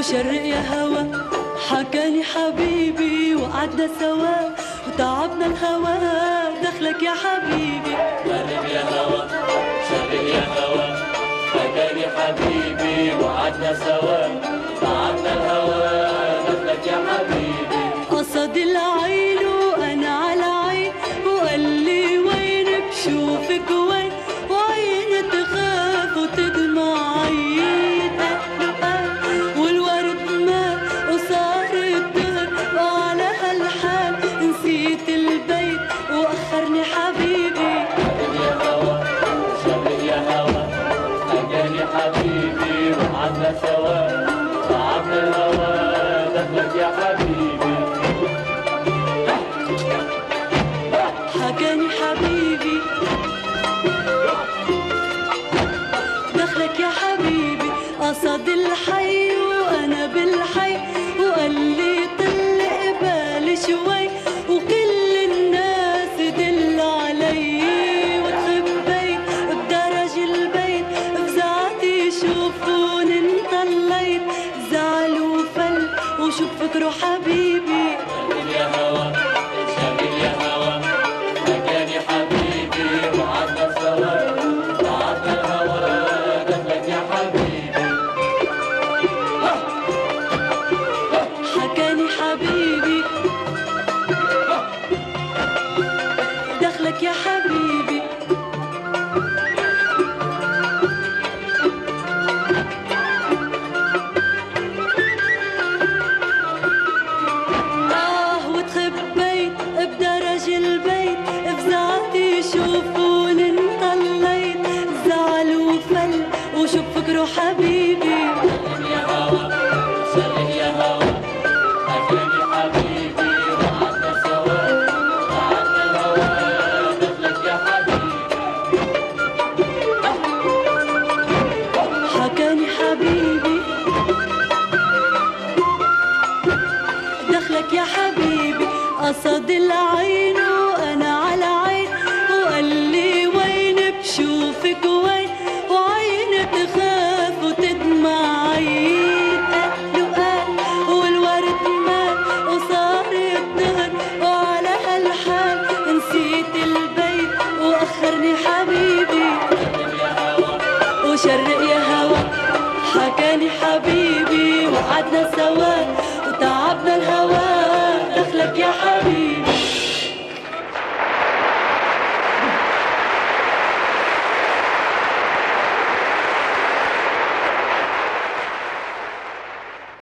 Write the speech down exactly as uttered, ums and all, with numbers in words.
وشرق يا هوا حكاني حبيبي وقعدنا سوا وتعبنا الهوا دخلك يا حبيبي. غرب يا هوا شرق يا هوا حكاني حبيبي وقعدنا سوا تعبنا الهوا دخلك يا حبيبي. قصد العين وانا على عين وقال لي وين بشوفك وين وعيني تخاف وتدمع عين قال قال والورد مات وصار الدهر وعلى هالحال نسيت البيت واخرني حبيبي. غرب يا هوا شرق يا هوا حكاني حبيبي وقعدنا سوا تعبنا الهوا دخلك يا حبيبي. حكاني حبيبي دخلك يا حبيبي قصد الحي وانا بالحي وقال لي طلق بالي شوي وكل الناس دل علي وتخبيت بدرج البيت فزعتي شوفوني انطليت زعل وفل وشوف فكره حبيبي. غرب يا هوا شرق يا هوا حكاني حبيبي وقعدنا سوا تعبنا الهوا دخلك يا حبيبي. حكاني حبيبي دخلك يا حبيبي. آه وتخبيت بدرج البيت فزعتي شوفوني انطليت زعل وفل وشوف فكره حبيبي. غرب يا هوا شرق يا هوا حكاني حبيبي وقعدنا سوا تعبنا الهوا دخلك يا حبيبي. حكاني حبيبي دخلك يا حبيبي قصد العين وانا على عين وقال لي وين بشوفك وين وعيني تخاف وتدمع عين قال قال والورد مات وصار الدهر وعلى هالحال نسيت البيت واخرني حبيبي. غرب يا هوا وشرق